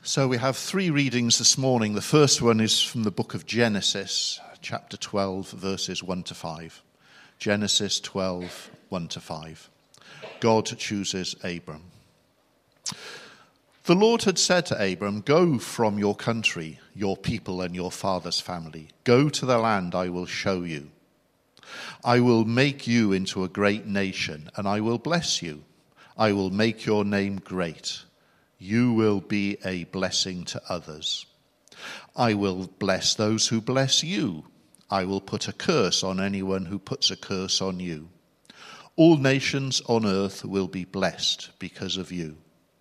So we have three readings this morning. The first one is from the book of Genesis, chapter 12, verses 1 to 5. Genesis 12, 1 to 5. God chooses Abram. The Lord had said to Abram, "Go from your country, your people and your father's family. Go to the land I will show you. I will make you into a great nation, and I will bless you. I will make your name great. You will be a blessing to others. I will bless those who bless you. I will put a curse on anyone who puts a curse on you. All nations on earth will be blessed because of you."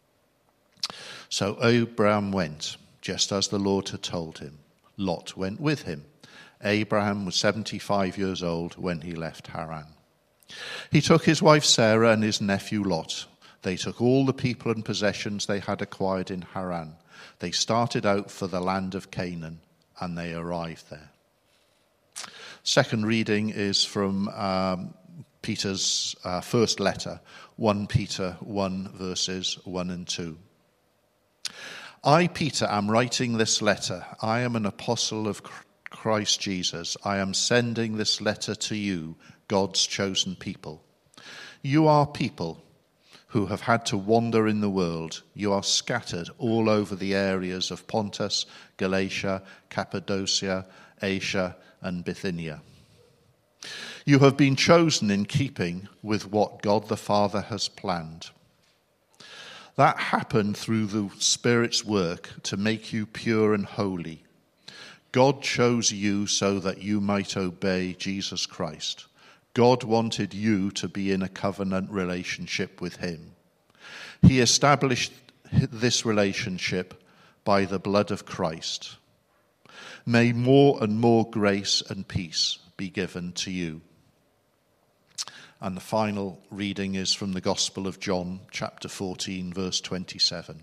So Abraham went, just as the Lord had told him. Lot went with him. Abraham was 75 years old when he left Haran. He took his wife Sarah and his nephew Lot. They took all the people and possessions they had acquired in Haran. They started out for the land of Canaan, and they arrived there. Second reading is from Peter's first letter, 1 Peter 1, verses 1 and 2. I, Peter, am writing this letter. I am an apostle of Christ Jesus. I am sending this letter to you, God's chosen people. You are people who have had to wander in the world. You are scattered all over the areas of Pontus, Galatia, Cappadocia, Asia, and Bithynia. You have been chosen in keeping with what God the Father has planned. That happened through the Spirit's work to make you pure and holy. God chose you so that you might obey Jesus Christ. God wanted you to be in a covenant relationship with him. He established this relationship by the blood of Christ. May more and more grace and peace be given to you. And the final reading is from the Gospel of John, chapter 14, verse 27.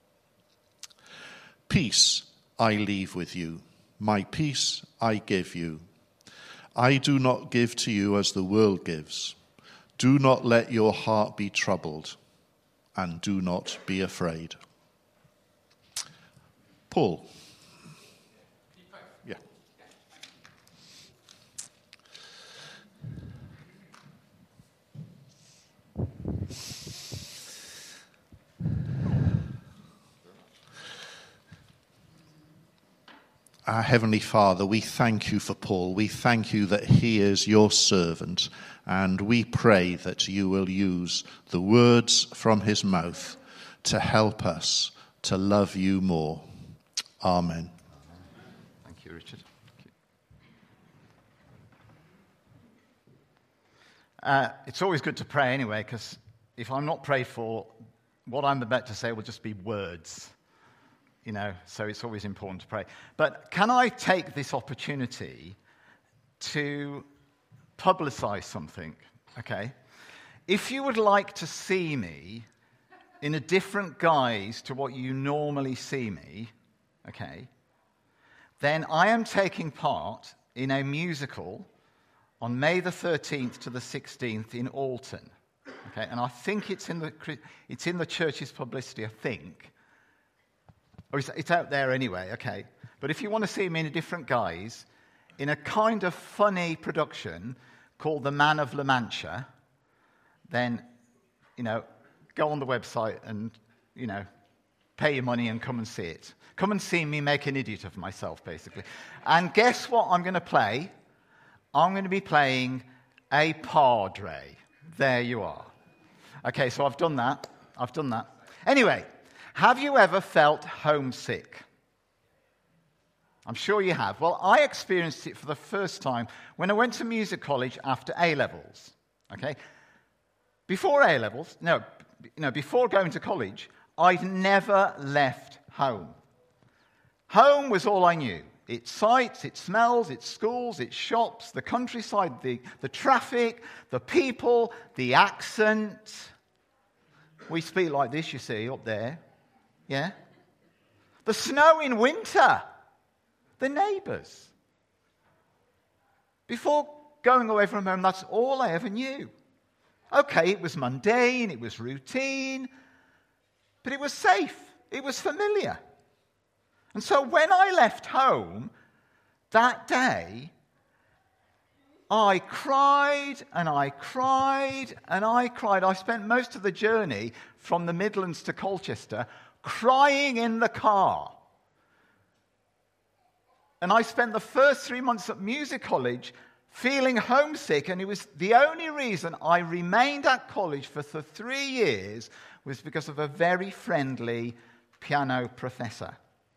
Peace I leave with you. My peace I give you. I do not give to you as the world gives. Do not let your heart be troubled, and do not be afraid. Paul. Yeah. Our Heavenly Father, we thank you for Paul. We thank you that he is your servant, and we pray that you will use the words from his mouth to help us to love you more. Amen. Thank you, Richard. It's always good to pray anyway, because if I'm not prayed for, what I'm about to say will just be words. So it's always important to pray. But can I take this opportunity to publicize something, okay? If you would like to see me in a different guise to what you normally see me, okay, then I am taking part in a musical on May the 13th to the 16th in Alton, okay? And I think it's in the church's publicity, I think. Or it's out there anyway, okay. But if you want to see me in a different guise, in a kind of funny production called The Man of La Mancha, then, go on the website and, pay your money and come and see it. Come and see me make an idiot of myself, basically. And guess what I'm going to play? I'm going to be playing a padre. There you are. Okay, so I've done that. Anyway. Have you ever felt homesick? I'm sure you have. Well, I experienced it for the first time when I went to music college after A-levels. Okay? Before A-levels, before going to college, I'd never left home. Home was all I knew. Its sights, its smells, its schools, its shops, the countryside, the traffic, the people, the accent. We speak like this, you see, up there. Yeah? The snow in winter. The neighbours. Before going away from home, that's all I ever knew. Okay, it was mundane, it was routine, but it was safe, it was familiar. And so when I left home that day, I cried and I cried and I cried. I spent most of the journey from the Midlands to Colchester crying in the car. And I spent the first 3 months at music college feeling homesick, and it was the only reason I remained at college for 3 years was because of a very friendly piano professor.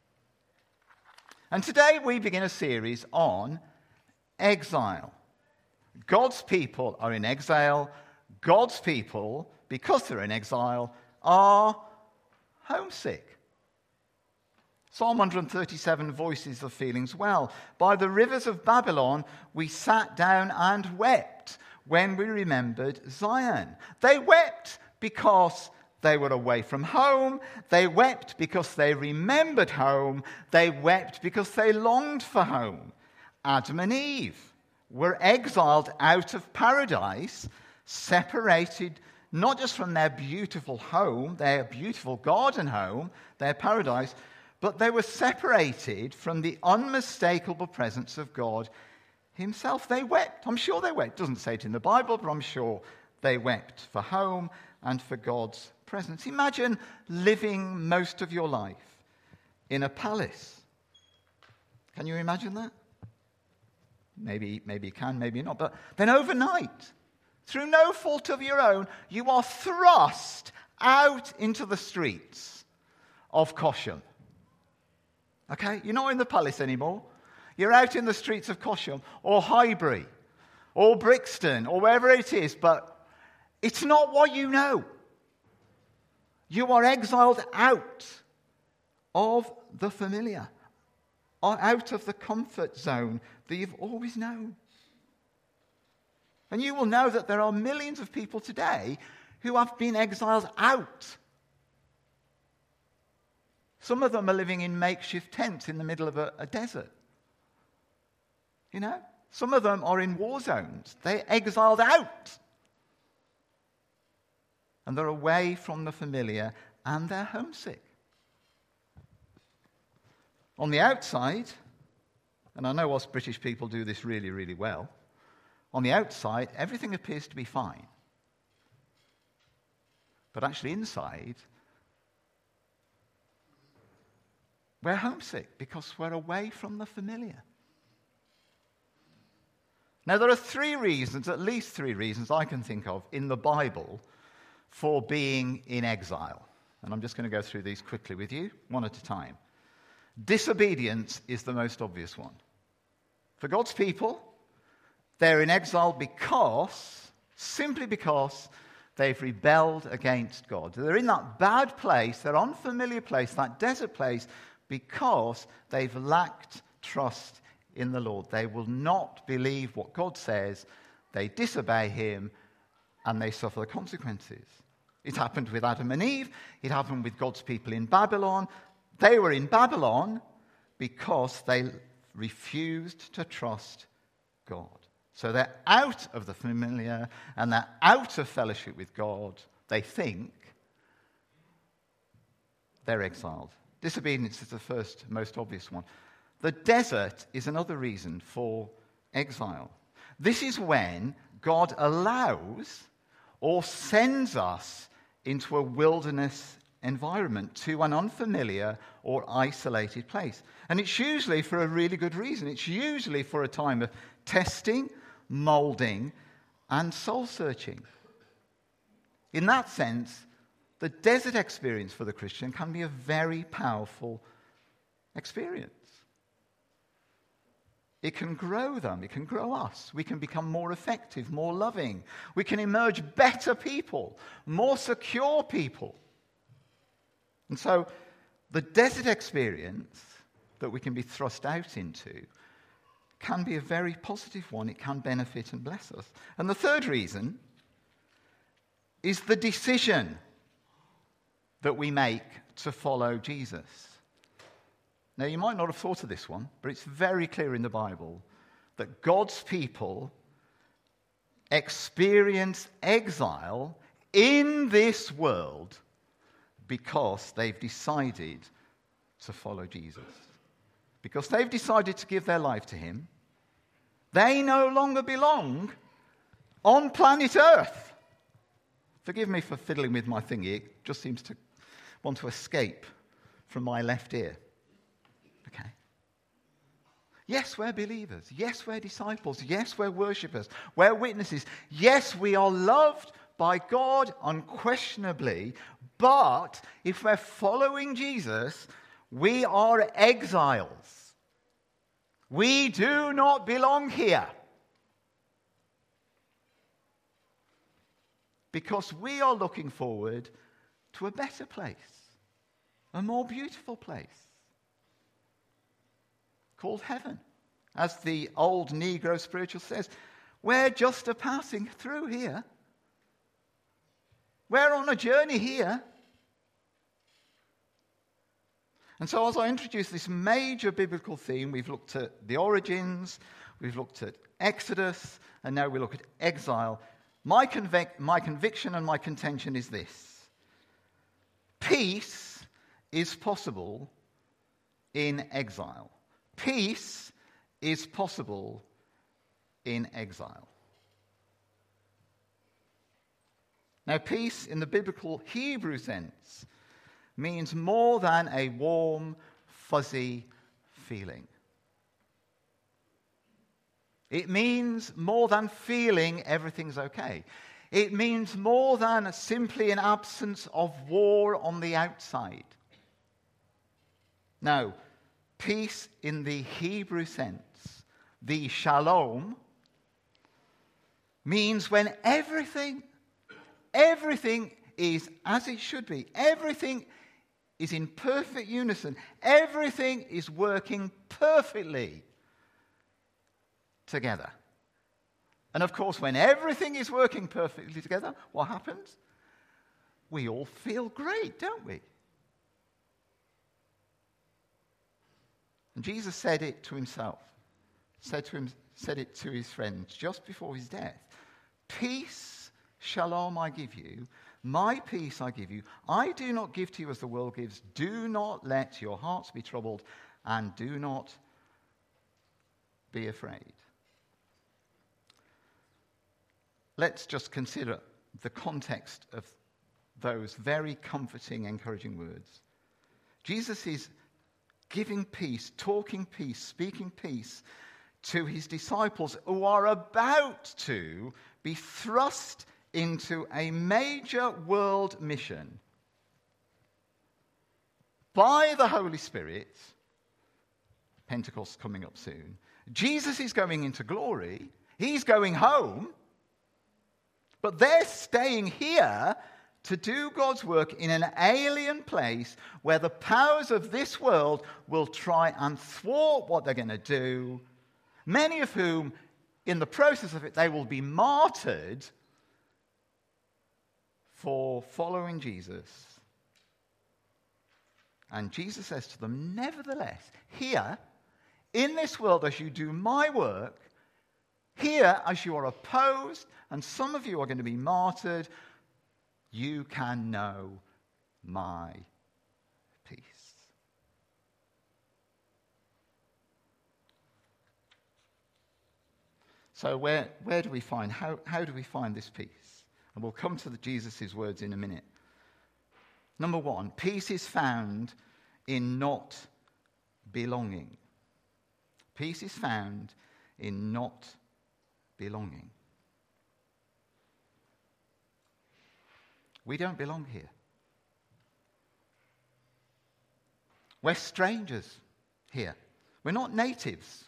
And today we begin a series on exile. God's people are in exile. God's people, because they're in exile, are homesick. Psalm 137 voices the feelings well. By the rivers of Babylon, we sat down and wept when we remembered Zion. They wept because they were away from home. They wept because they remembered home. They wept because they longed for home. Adam and Eve were exiled out of paradise, separated not just from their beautiful home, their beautiful garden home, their paradise, but they were separated from the unmistakable presence of God himself. They wept. I'm sure they wept. It doesn't say it in the Bible, but I'm sure they wept for home and for God's presence. Imagine living most of your life in a palace. Can you imagine that? Maybe you can, maybe not. But then overnight, through no fault of your own, you are thrust out into the streets of Kosham. Okay? You're not in the palace anymore. You're out in the streets of Kosham or Highbury or Brixton or wherever it is, but it's not what you know. You are exiled out of the familiar, out of the comfort zone that you've always known. And you will know that there are millions of people today who have been exiled out. Some of them are living in makeshift tents in the middle of a desert. You know? Some of them are in war zones. They're exiled out. And they're away from the familiar and they're homesick. On the outside, and I know us British people do this really, really well, on the outside, everything appears to be fine. But actually inside, we're homesick because we're away from the familiar. Now, there are at least three reasons I can think of in the Bible for being in exile. And I'm just going to go through these quickly with you, one at a time. Disobedience is the most obvious one. For God's people, they're in exile simply because they've rebelled against God. They're in that bad place, that unfamiliar place, that desert place, because they've lacked trust in the Lord. They will not believe what God says. They disobey him, and they suffer the consequences. It happened with Adam and Eve. It happened with God's people in Babylon. They were in Babylon because they refused to trust God. So they're out of the familiar and they're out of fellowship with God. They think they're exiled. Disobedience is the first, most obvious one. The desert is another reason for exile. This is when God allows or sends us into a wilderness environment, to an unfamiliar or isolated place. And it's usually for a really good reason. It's usually for a time of testing, molding, and soul-searching. In that sense, the desert experience for the Christian can be a very powerful experience. It can grow them. It can grow us. We can become more effective, more loving. We can emerge better people, more secure people. And so the desert experience that we can be thrust out into can be a very positive one. It can benefit and bless us. And the third reason is the decision that we make to follow Jesus. Now, you might not have thought of this one, but it's very clear in the Bible that God's people experience exile in this world because they've decided to follow Jesus. Because they've decided to give their life to him. They no longer belong on planet Earth. Forgive me for fiddling with my thingy. It just seems to want to escape from my left ear. Okay. Yes, we're believers. Yes, we're disciples. Yes, we're worshippers. We're witnesses. Yes, we are loved by God unquestionably. But if we're following Jesus, we are exiles. We do not belong here. Because we are looking forward to a better place, a more beautiful place, called heaven. As the old Negro spiritual says, we're just a passing through here. We're on a journey here. And so as I introduce this major biblical theme, we've looked at the origins, we've looked at Exodus, and now we look at exile. My conviction and my contention is this: peace is possible in exile. Peace is possible in exile. Now, peace in the biblical Hebrew sense means more than a warm, fuzzy feeling. It means more than feeling everything's okay. It means more than simply an absence of war on the outside. No, peace in the Hebrew sense, the shalom, means when everything is as it should be. Everything is in perfect unison. Everything is working perfectly together. And of course, when everything is working perfectly together, what happens? We all feel great, don't we? And Jesus said it to himself, said it to his friends just before his death. Peace, shalom, I give you. My peace I give you. I do not give to you as the world gives. Do not let your hearts be troubled, and do not be afraid. Let's just consider the context of those very comforting, encouraging words. Jesus is giving peace, talking peace, speaking peace to his disciples who are about to be thrust into a major world mission by the Holy Spirit. Pentecost coming up soon. Jesus is going into glory. He's going home. But they're staying here to do God's work in an alien place where the powers of this world will try and thwart what they're going to do, many of whom, in the process of it, they will be martyred for following Jesus. And Jesus says to them, nevertheless, here, in this world, as you do my work, here, as you are opposed, and some of you are going to be martyred, you can know my peace. So where do we find, how do we find this peace? And we'll come to Jesus' words in a minute. Number one, peace is found in not belonging. Peace is found in not belonging. We don't belong here. We're strangers here. We're not natives.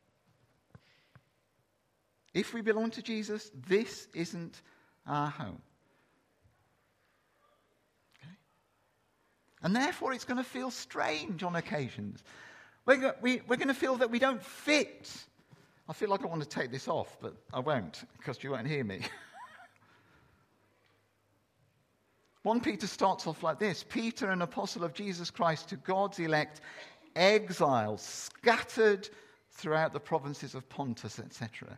If we belong to Jesus, this isn't our home. Okay? And therefore, it's going to feel strange on occasions. We're going to feel that we don't fit. I feel like I want to take this off, but I won't, because you won't hear me. 1 Peter starts off like this: Peter, an apostle of Jesus Christ, to God's elect, exiles, scattered throughout the provinces of Pontus, etc.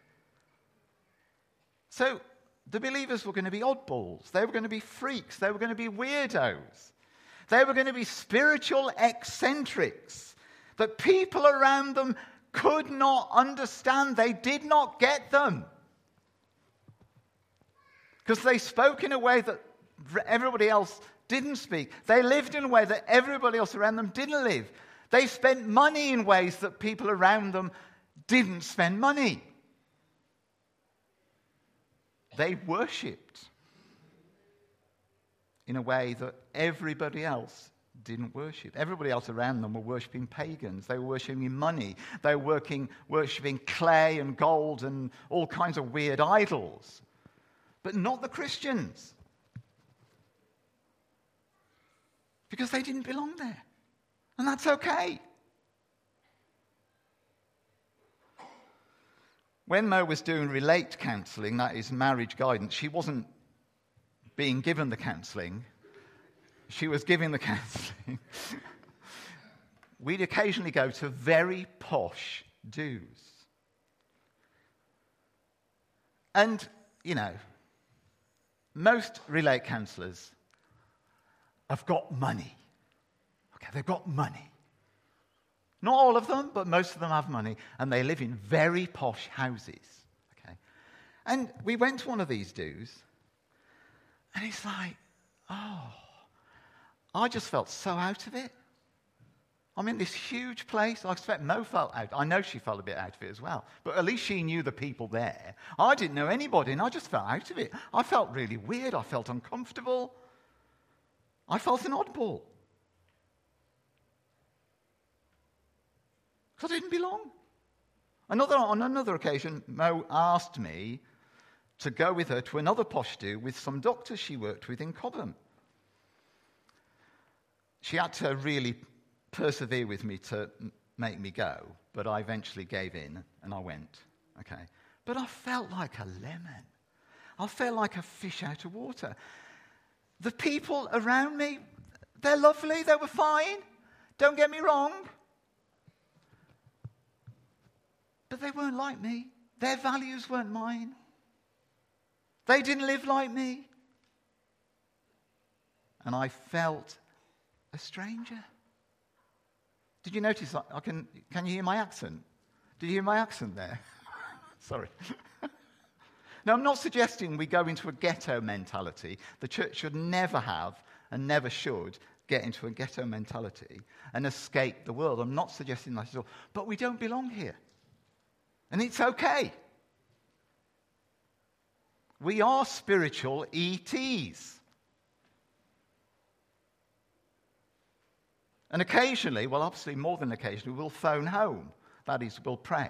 So the believers were going to be oddballs. They were going to be freaks. They were going to be weirdos. They were going to be spiritual eccentrics that people around them could not understand. They did not get them. Because they spoke in a way that everybody else didn't speak. They lived in a way that everybody else around them didn't live. They spent money in ways that people around them didn't spend money. They worshipped in a way that everybody else didn't worship. Everybody else around them were worshipping pagans. They were worshipping money. They were worshipping clay and gold and all kinds of weird idols. But not the Christians. Because they didn't belong there. And that's okay. When Mo was doing Relate counselling, that is marriage guidance, she wasn't being given the counselling. She was giving the counselling. We'd occasionally go to very posh do's. And, you know, most Relate counsellors have got money. Okay, they've got money. Not all of them, but most of them have money, and they live in very posh houses. Okay, and we went to one of these do's, and it's like, oh, I just felt so out of it. I'm in this huge place. I expect Mo felt out. I know she felt a bit out of it as well, but at least she knew the people there. I didn't know anybody, and I just felt out of it. I felt really weird. I felt uncomfortable. I felt an oddball. Because I didn't belong. On another occasion, Mo asked me to go with her to another posh do with some doctors she worked with in Cobham. She had to really persevere with me to make me go, but I eventually gave in and I went. Okay, but I felt like a lemon. I felt like a fish out of water. The people around me, they're lovely, they were fine. Don't get me wrong. But they weren't like me. Their values weren't mine. They didn't live like me. And I felt a stranger. Did you notice? Can you hear my accent? Did you hear my accent there? Sorry. Now, I'm not suggesting we go into a ghetto mentality. The church should never have and never should get into a ghetto mentality and escape the world. I'm not suggesting that at all. But we don't belong here. And it's okay. We are spiritual ETs. And occasionally, well, obviously more than occasionally, we'll phone home. That is, we'll pray.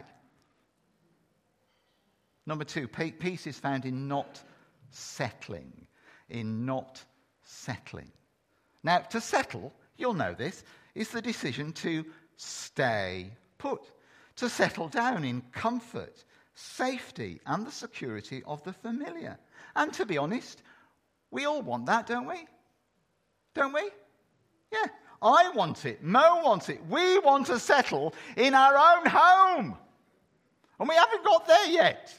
Number 2, peace is found in not settling. In not settling. Now, to settle, you'll know this, is the decision to stay put. To settle down in comfort, safety, and the security of the familiar. And to be honest, we all want that, don't we? Don't we? Yeah, I want it. Mo wants it. We want to settle in our own home. And we haven't got there yet.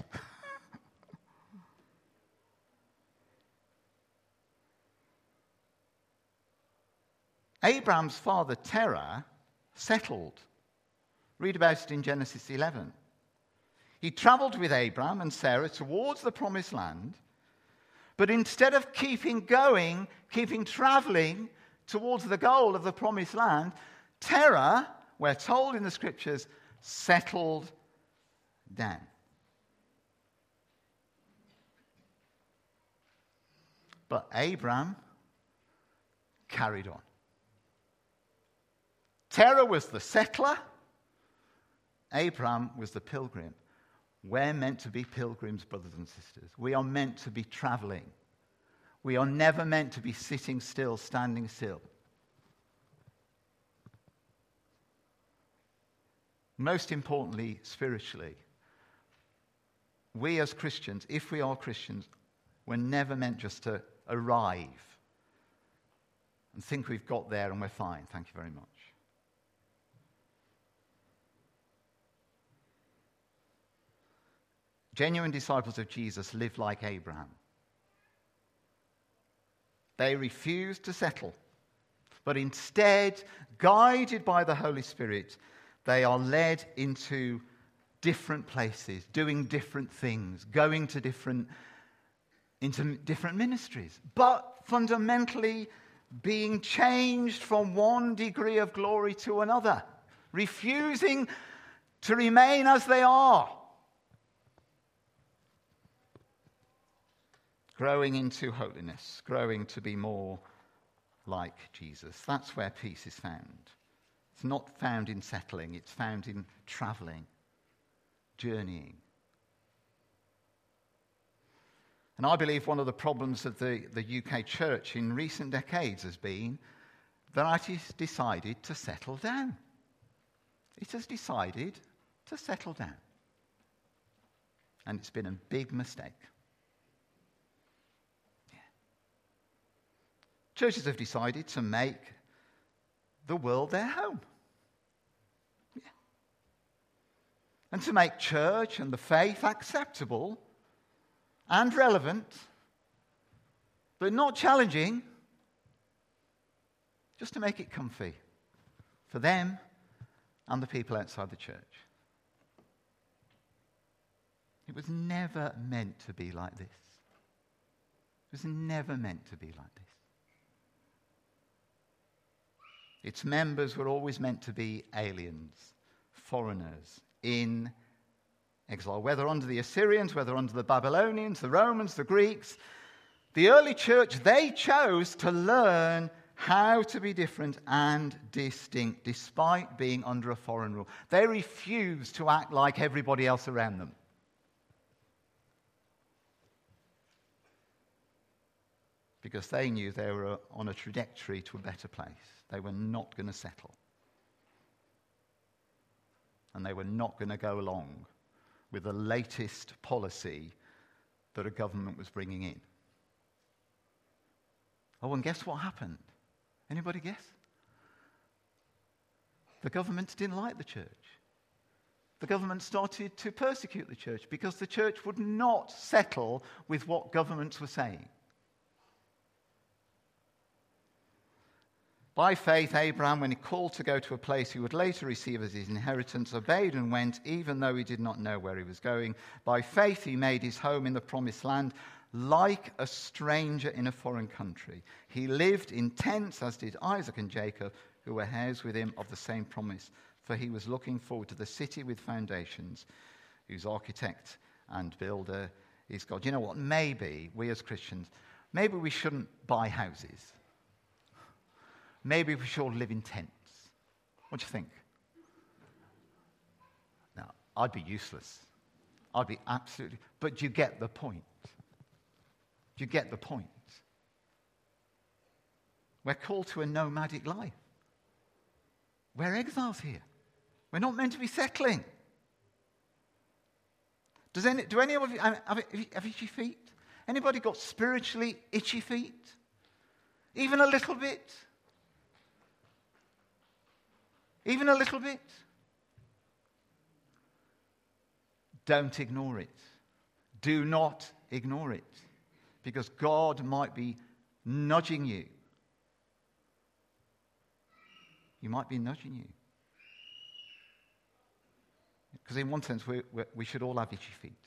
Abraham's father, Terah, settled. Read about it in Genesis 11. He traveled with Abraham and Sarah towards the promised land, but instead of keeping traveling towards the goal of the promised land, Terah, we're told in the scriptures, settled down. But Abraham carried on. Terah was the settler. Abraham was the pilgrim. We're meant to be pilgrims, brothers and sisters. We are meant to be traveling. We are never meant to be sitting still, standing still. Most importantly, spiritually, we as Christians, if we are Christians, we're never meant just to arrive and think we've got there and we're fine. Thank you very much. Genuine disciples of Jesus live like Abraham. They refused to settle, But instead, guided by the Holy Spirit, they are led into different places, doing different things, going to into different ministries, but fundamentally being changed from one degree of glory to another, refusing to remain as they are, growing into holiness, growing to be more like Jesus. That's where peace is found. It's not found in settling, it's found in traveling, journeying. And I believe one of the problems of the UK church in recent decades has been that it has decided to settle down. It has decided to settle down. And it's been a big mistake. Yeah. Churches have decided to make the world their home. Yeah. And to make church and the faith acceptable and relevant, but not challenging, just to make it comfy for them and the people outside the church. It was never meant to be like this. It was never meant to be like this. Its members were always meant to be aliens, foreigners, in exile, whether under the Assyrians, whether under the Babylonians, the Romans, the Greeks. The early church, they chose to learn how to be different and distinct despite being under a foreign rule. They refused to act like everybody else around them. Because they knew they were on a trajectory to a better place. They were not going to settle. And they were not going to go along with the latest policy that a government was bringing in. Oh, and guess what happened? Anybody guess? The government didn't like the church. The government started to persecute the church because the church would not settle with what governments were saying. By faith, Abraham, when he called to go to a place he would later receive as his inheritance, obeyed and went, even though he did not know where he was going. By faith, he made his home in the promised land, like a stranger in a foreign country. He lived in tents, as did Isaac and Jacob, who were heirs with him of the same promise. For he was looking forward to the city with foundations, whose architect and builder is God. You know what? Maybe we as Christians, maybe we shouldn't buy houses. Maybe we should live in tents. What do you think? No, I'd be useless. I'd be absolutely... But you get the point. You get the point. We're called to a nomadic life. We're exiles here. We're not meant to be settling. Do any of you have itchy feet? Anybody got spiritually itchy feet? Even a little bit? Even a little bit? Don't ignore it. Do not ignore it. Because God might be nudging you. He might be nudging you. Because in one sense, we should all have itchy feet.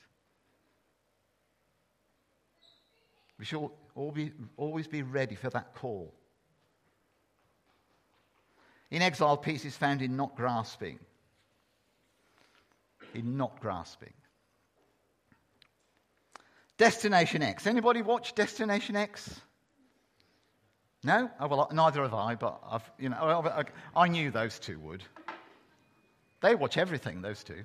We should always be ready for that call. In exile, peace is found in not grasping. In not grasping. Destination X. Anybody watch Destination X? No? Oh, well, neither have I, but I knew those two would. They watch everything, those two.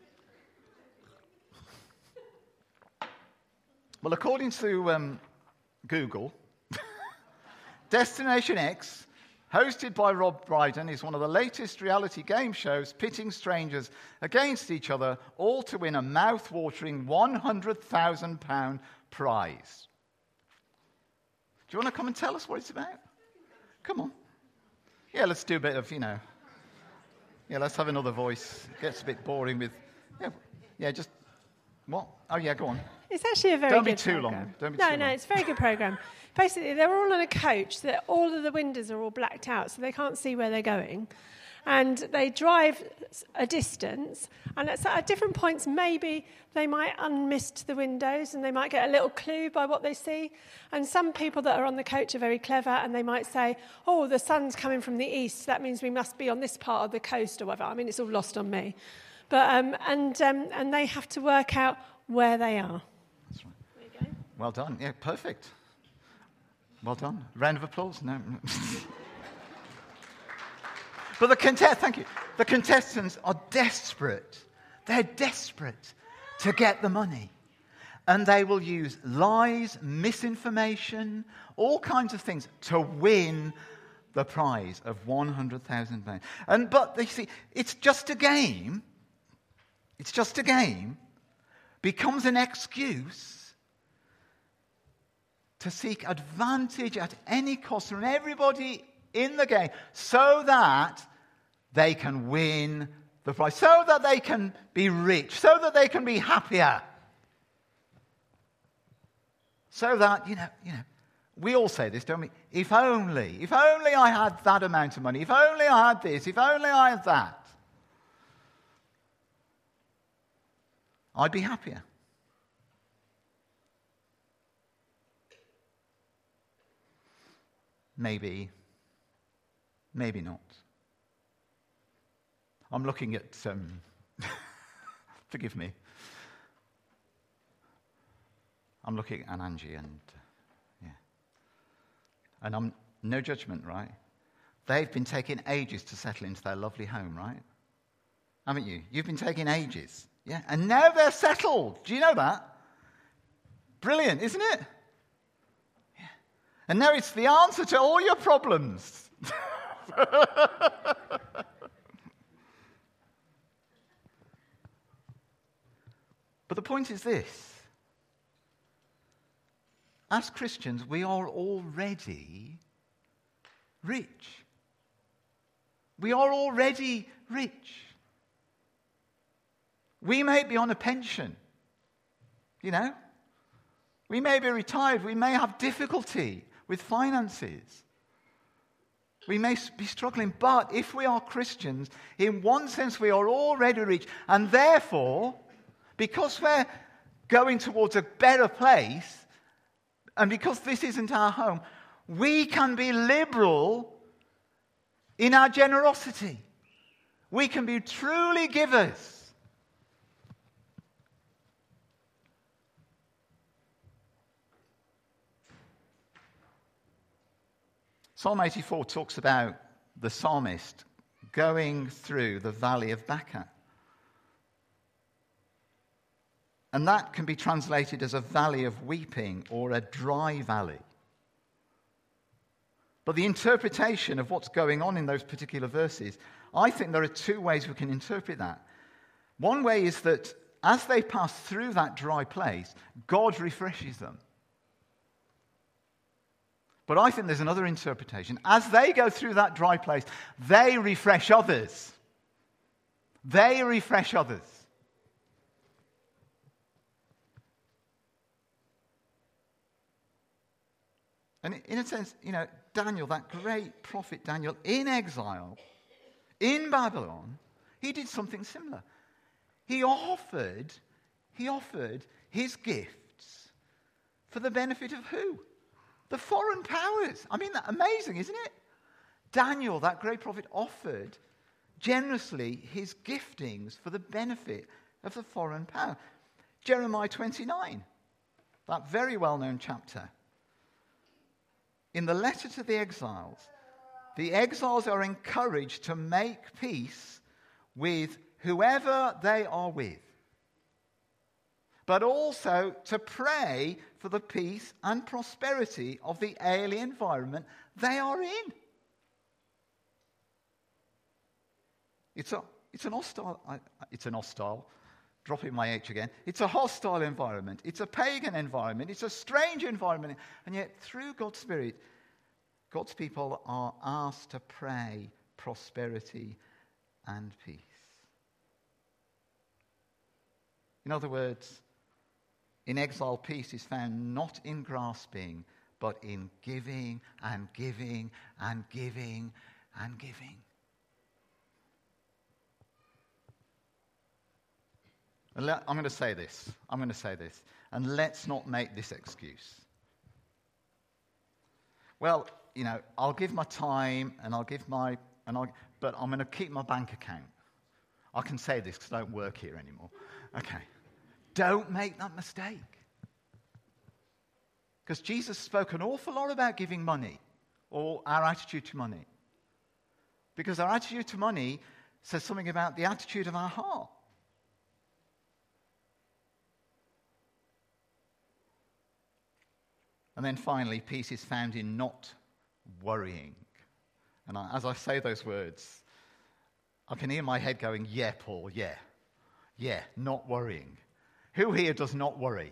Well, according to Google, Destination X, hosted by Rob Brydon, is one of the latest reality game shows pitting strangers against each other, all to win a mouth-watering £100,000 prize. Do you want to come and tell us what it's about? Come on. Yeah, let's do a bit of, Yeah, let's have another voice. It gets a bit boring with... Yeah, just... What? Oh, yeah, go on. It's actually a very Don't good be too program. long. Don't be no, too no, long. it's a very good program. Basically, they're all on a coach that all of the windows are all blacked out, so they can't see where they're going. And they drive a distance, and at different points, maybe they might unmist the windows and they might get a little clue by what they see. And some people that are on the coach are very clever, and they might say, oh, the sun's coming from the east, that means we must be on this part of the coast or whatever. I mean, it's all lost on me. But and they have to work out where they are. That's right. There you go. Well done. Yeah, perfect. Well done. Round of applause? No. But thank you. The contestants are desperate. They're desperate to get the money. And they will use lies, misinformation, all kinds of things to win the prize of £100,000. But you see, it's just a game. It's just a game. Becomes an excuse to seek advantage at any cost from everybody in the game so that they can win the prize, so that they can be rich, so that they can be happier. So that, you know, we all say this, don't we? If only I had that amount of money, if only I had this, if only I had that, I'd be happier. Maybe not. I'm looking at, forgive me. I'm looking at Angie and, yeah. And I'm, no judgment, right? They've been taking ages to settle into their lovely home, right? Haven't you? You've been taking ages, yeah? And now they're settled. Do you know that? Brilliant, isn't it? Yeah. And now it's the answer to all your problems. But the point is this. As Christians, we are already rich. We are already rich. We may be on a pension, you know. We may be retired. We may have difficulty with finances. We may be struggling. But if we are Christians, in one sense, we are already rich. And therefore, because we're going towards a better place, and because this isn't our home, we can be liberal in our generosity. We can be truly givers. Psalm 84 talks about the psalmist going through the valley of Baca. And that can be translated as a valley of weeping or a dry valley. But the interpretation of what's going on in those particular verses, I think there are two ways we can interpret that. One way is that as they pass through that dry place, God refreshes them. But I think there's another interpretation. As they go through that dry place, they refresh others. They refresh others. And in a sense, you know, Daniel, that great prophet Daniel, in exile, in Babylon, he did something similar. He offered his gifts for the benefit of who? The foreign powers. I mean, that's amazing, isn't it? Daniel, that great prophet, offered generously his giftings for the benefit of the foreign power. Jeremiah 29, that very well-known chapter. In the letter to the exiles are encouraged to make peace with whoever they are with, but also to pray for the peace and prosperity of the alien environment they are in. It's an hostile, dropping my H again. It's a hostile environment. It's a pagan environment. It's a strange environment. And yet, through God's Spirit, God's people are asked to pray prosperity and peace. In other words, In exile, peace is found not in grasping, but in giving and giving and giving and giving. And I'm going to say this. And let's not make this excuse. Well, I'll give my time and but I'm going to keep my bank account. I can say this because I don't work here anymore. Okay. Don't make that mistake. Because Jesus spoke an awful lot about giving money, or our attitude to money. Because our attitude to money says something about the attitude of our heart. And then finally, peace is found in not worrying. And as I say those words, I can hear my head going, yeah, Paul, yeah. Yeah, not worrying. Who here does not worry?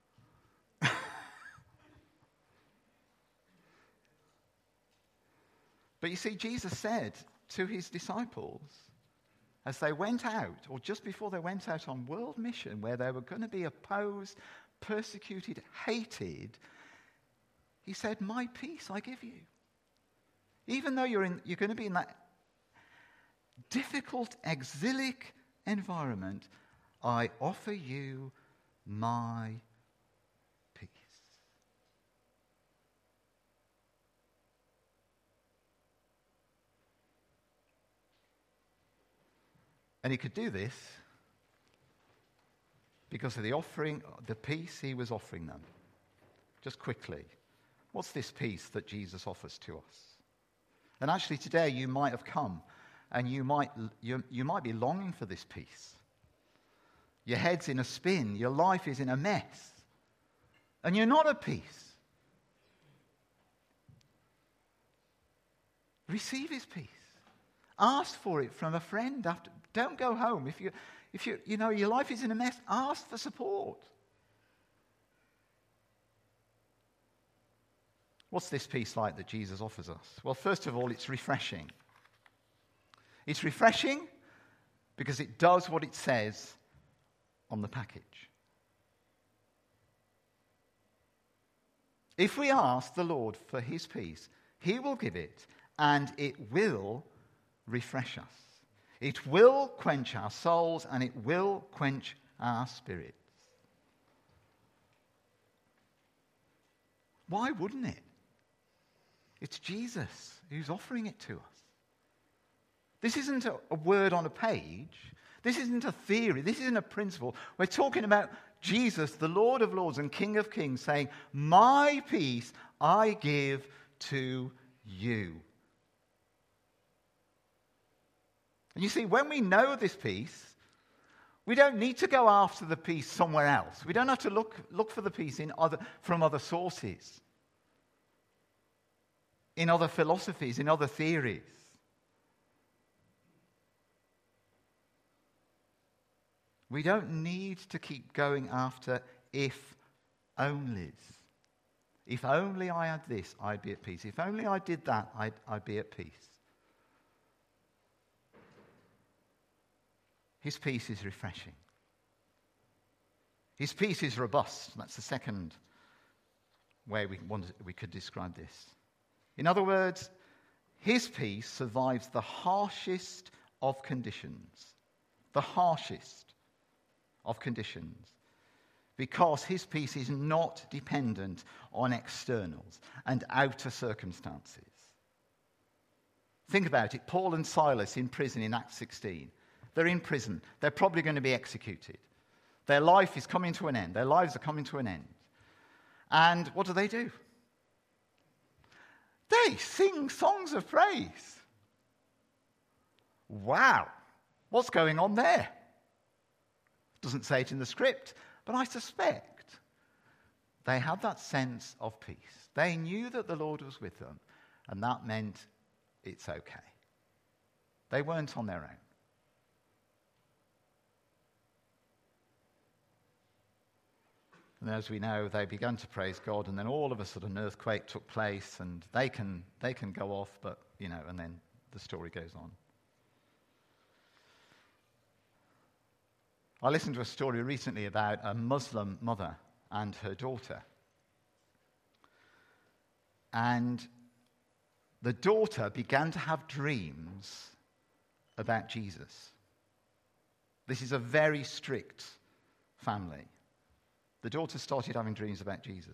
But you see, Jesus said to his disciples, as they went out, or just before they went out on world mission, where they were going to be opposed, persecuted, hated, he said, my peace I give you. Even though you're going to be in that difficult, exilic environment, I offer you my peace. And he could do this because of the peace he was offering them. Just quickly, what's this peace that Jesus offers to us? And actually today you might have come and you might be longing for this peace. Your head's in a spin, your life is in a mess, and you're not at peace. Receive his peace. Ask for it from a friend. Don't go home. If your life is in a mess, ask for support. What's this peace like that Jesus offers us? Well, first of all, it's refreshing. It's refreshing because it does what it says on the package. If we ask the Lord for his peace, he will give it, and it will refresh us. It will quench our souls, and it will quench our spirits. Why wouldn't it? It's Jesus who's offering it to us. This isn't a word on a page. This isn't a theory. This isn't a principle. We're talking about Jesus, the Lord of Lords and King of Kings, saying, my peace I give to you. And you see, when we know this peace, we don't need to go after the peace somewhere else. We don't have to look for the peace from other sources, in other philosophies, in other theories. We don't need to keep going after if-onlys. If only I had this, I'd be at peace. If only I did that, I'd be at peace. His peace is refreshing. His peace is robust. That's the second way we could describe this. In other words, his peace survives the harshest of conditions. The harshest of conditions. Because his peace is not dependent on externals and outer circumstances. Think about it. Paul and Silas in prison in Acts 16. They're in prison. They're probably going to be executed. Their life is coming to an end. Their lives are coming to an end. And what do? They sing songs of praise. Wow. What's going on there? Doesn't say it in the script, but I suspect they had that sense of peace. They knew that the Lord was with them, and that meant it's okay. They weren't on their own. And as we know, they began to praise God, and then all of a sudden an earthquake took place, and they can go off, but, and then the story goes on. I listened to a story recently about a Muslim mother and her daughter. And the daughter began to have dreams about Jesus. This is a very strict family. The daughter started having dreams about Jesus.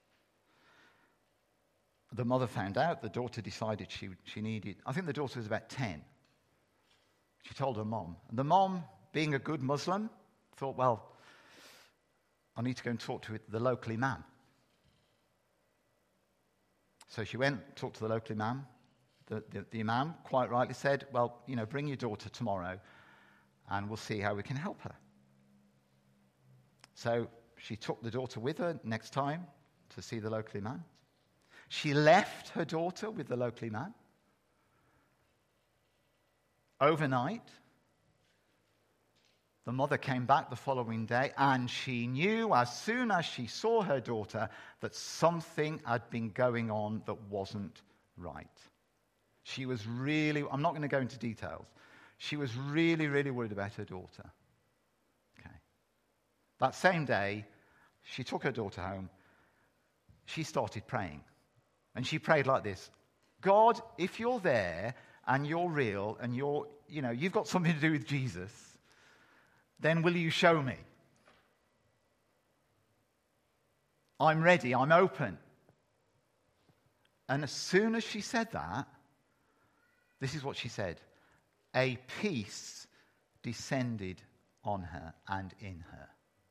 The mother found out. The daughter decided she needed, I think the daughter was about 10. She told her mom. And the mom, being a good Muslim, thought, well, I need to go and talk to the local imam. So she went, talked to the local imam. The imam quite rightly said, well, bring your daughter tomorrow and we'll see how we can help her. So she took the daughter with her next time to see the local imam. She left her daughter with the local imam. Overnight, the mother came back the following day, and she knew as soon as she saw her daughter that something had been going on that wasn't right. She was really, I'm not going to go into details, she was really, really worried about her daughter. Okay. That same day, she took her daughter home. She started praying. And she prayed like this: God, if you're there and you're real and you've got something to do with Jesus, then will you show me? I'm ready, I'm open. And as soon as she said that, this is what she said: a peace descended on her and in her.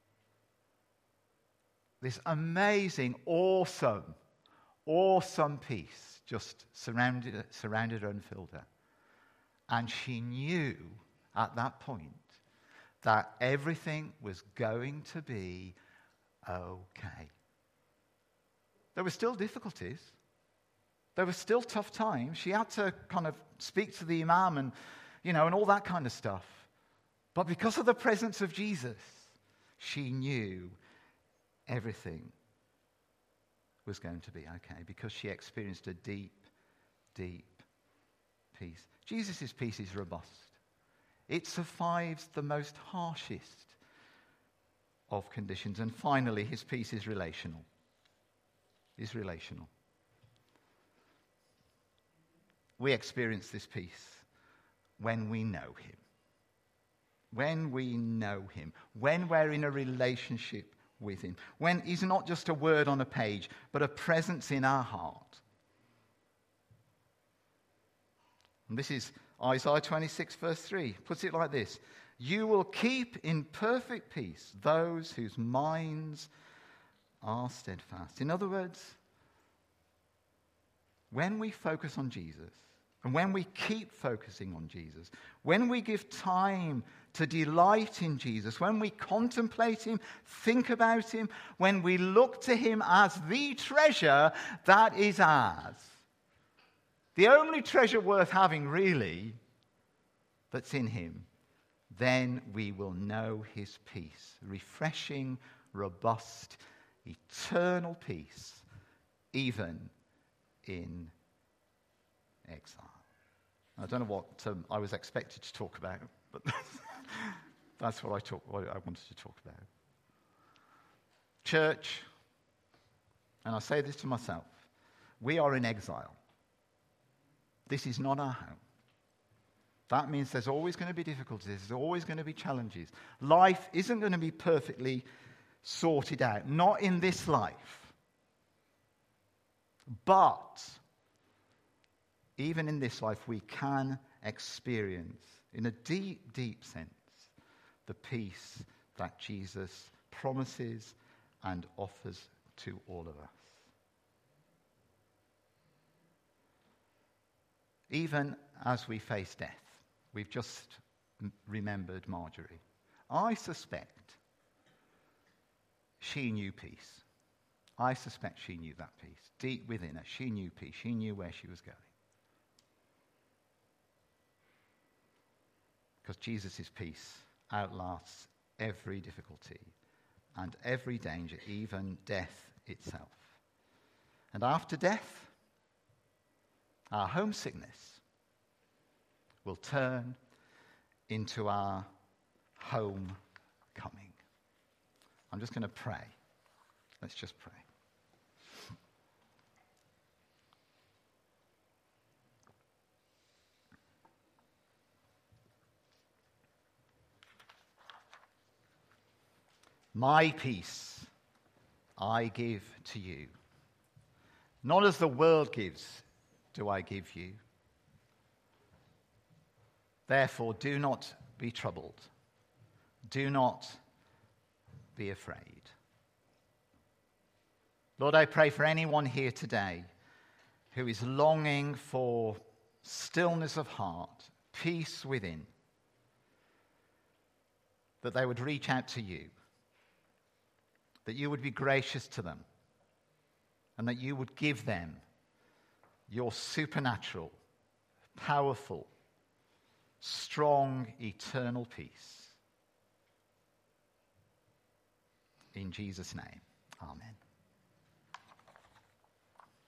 This amazing, awesome peace just surrounded her and filled her. And she knew at that point that everything was going to be okay. There were still difficulties. There were still tough times. She had to kind of speak to the imam and all that kind of stuff. But because of the presence of Jesus, she knew everything was going to be okay, because she experienced a deep, deep peace. Jesus' peace is robust. It survives the most harshest of conditions. And finally, his peace is relational. We experience this peace when we know him. When we know him. When we're in a relationship with him. When he's not just a word on a page, but a presence in our heart. And this is Isaiah 26 verse 3. Puts it like this: you will keep in perfect peace those whose minds are steadfast. In other words, when we focus on Jesus, and when we keep focusing on Jesus, when we give time to delight in Jesus, when we contemplate him, think about him, when we look to him as the treasure that is ours, the only treasure worth having really that's in him, then we will know his peace, refreshing, robust, eternal peace, even in exile. I don't know what I was expected to talk about, but that's what I wanted to talk about. Church, and I say this to myself, we are in exile. This is not our home. That means there's always going to be difficulties. There's always going to be challenges. Life isn't going to be perfectly sorted out. Not in this life. But even in this life, we can experience, in a deep, deep sense, the peace that Jesus promises and offers to all of us. Even as we face death, we've just remembered Marjorie. I suspect she knew peace. I suspect she knew that peace. Deep within her, she knew peace. She knew where she was going. Because Jesus' peace outlasts every difficulty and every danger, even death itself. And after death, our homesickness will turn into our homecoming. I'm just going to pray. Let's just pray. My peace I give to you. Not as the world gives, do I give you. Therefore, do not be troubled. Do not be afraid. Lord, I pray for anyone here today who is longing for stillness of heart, peace within, that they would reach out to you, that you would be gracious to them, and that you would give them your supernatural, powerful, strong, eternal peace. In Jesus' name, amen.